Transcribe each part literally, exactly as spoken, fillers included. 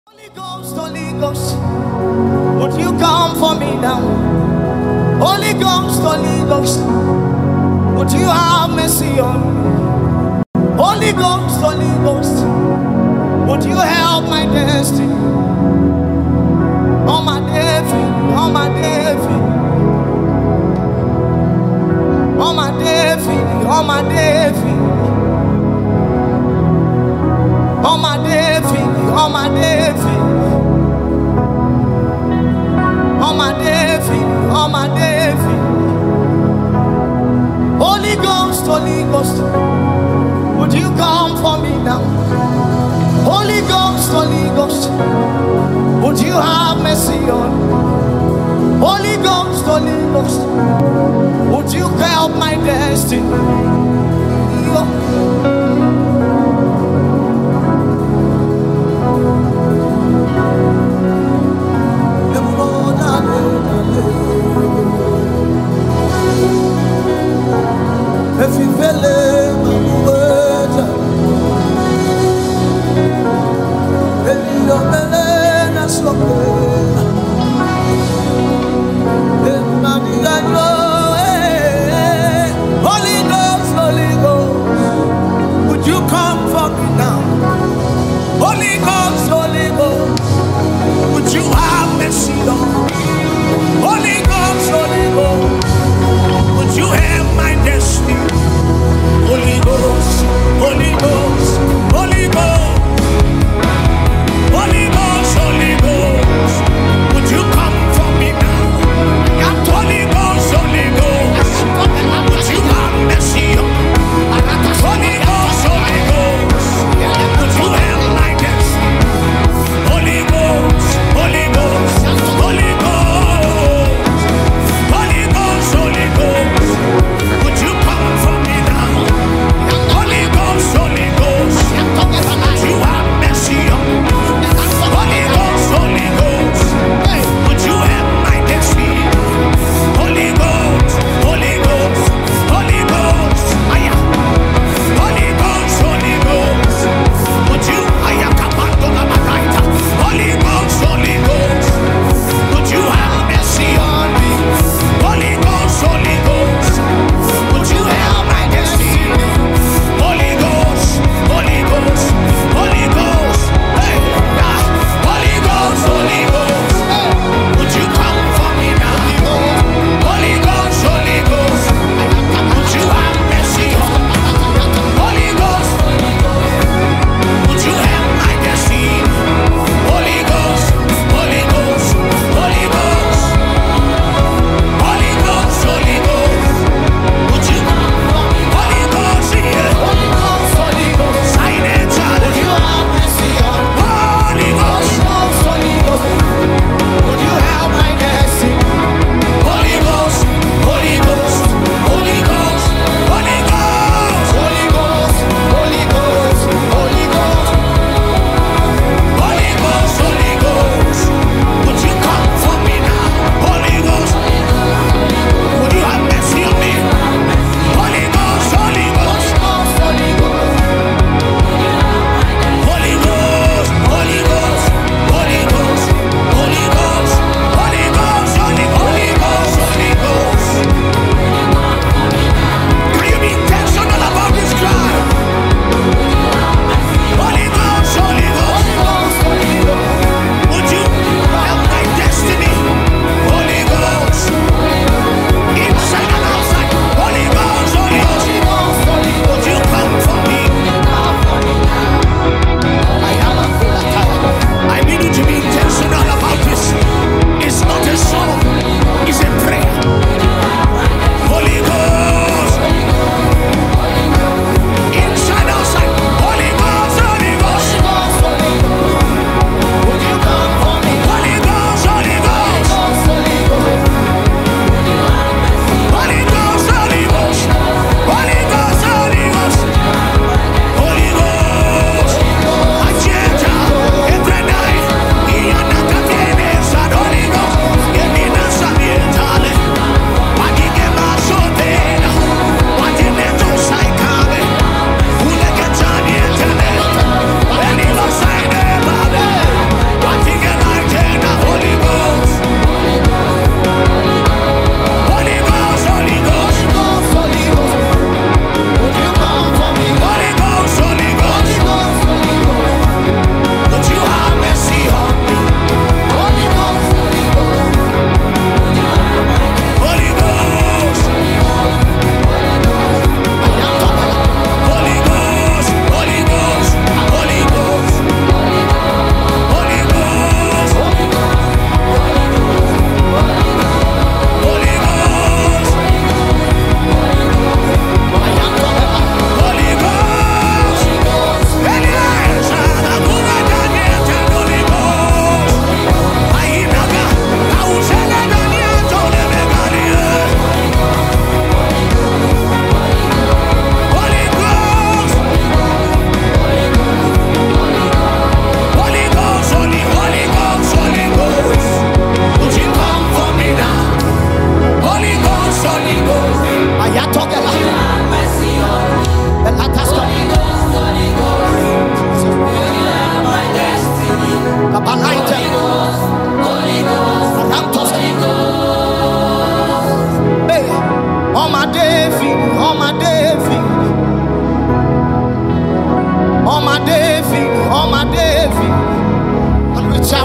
Holy Ghost, Holy Ghost, would you come for me now? Holy Ghost, Holy Ghost, would you have mercy on me? Holy Ghost, Holy Ghost, would you help my destiny? On my David, on my David, on my David, on my David, on my David, on my David, on my David, on my David. Holy Ghost, Holy Ghost, would you come for me now? Holy Ghost, Holy Ghost, would you have mercy on me? Holy Ghost, Holy Ghost, would you help my destiny? If you feel Holy Ghost.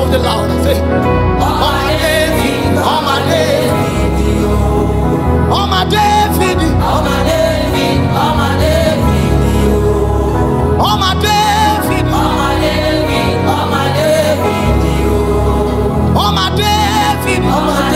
shout it loud. Say, oh my David, oh my David, oh my David, oh my David, oh my David, oh my David, oh my David, oh my David, oh my David, oh my